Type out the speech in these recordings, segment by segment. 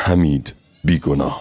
حمید بیگناه.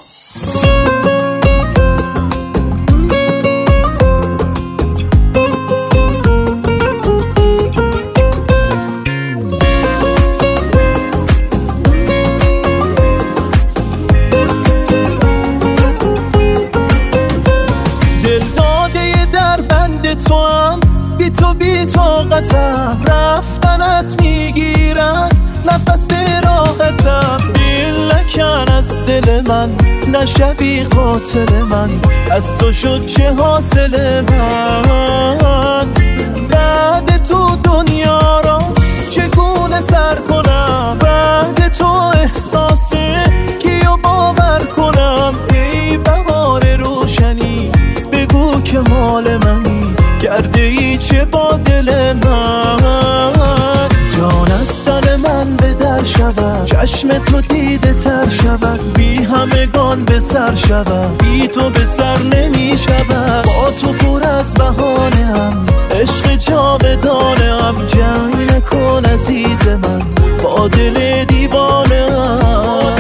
بی طاقتم رفتنت میگیرن نفس راحتم، دل نکن از دل من نشوی قاتل من، از تو شد چه حاصل من؟ بعد تو دنیا را چگونه سر کنم؟ بعد تو احساسه کیو باور کنم؟ ای بهار روشنی بگو که مال منی، کرده ای چه با دل من؟ جان از تن من به در شود، چشم تو دیده تر شود، بی همگان به سر شود، بی تو به سر نمی شود. با تو پر از بهانه ام، عشق جاودانه ام، جنگ نکن عزیز من با دل دیوانه ام.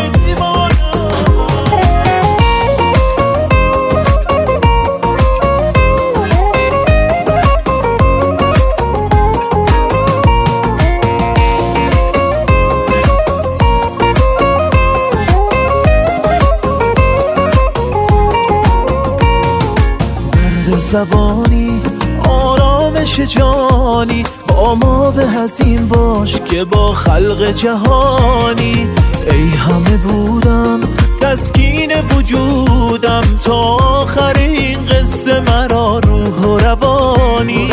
زبانی آرامش جانی، با ما به حزین باش که با خلق جهانی. ای همه بودم تسکین وجودم، تا آخر این قصه مرا روح و روانی.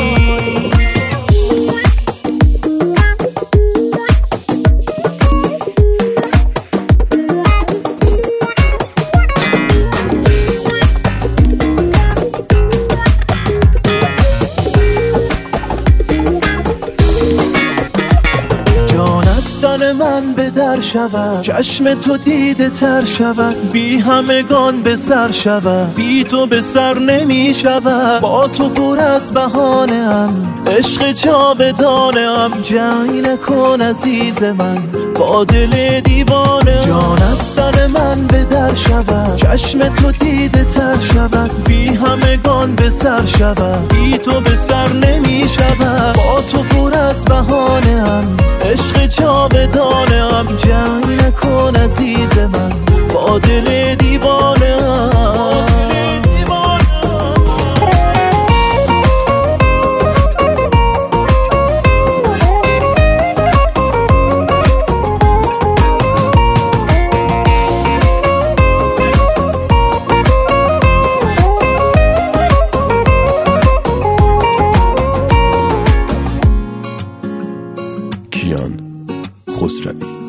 من به در شود، چشم تو دیده تر شود، بی همگان به سر شود، بی تو به سر نمی شود. با تو پر از بهانه ام، عشق جاودانه ام، جنگ نکن عزیز من با دل دیوانه. جان از تن من به در شود، چشم تو دیده تر شود، بی همگان به سر شود، بی تو به سر نمی شود. با تو پر از بهانه ام، عشق جاودانه ام، جنگ نکن عزیز من با دل دیوانه ام. کیان خسروی.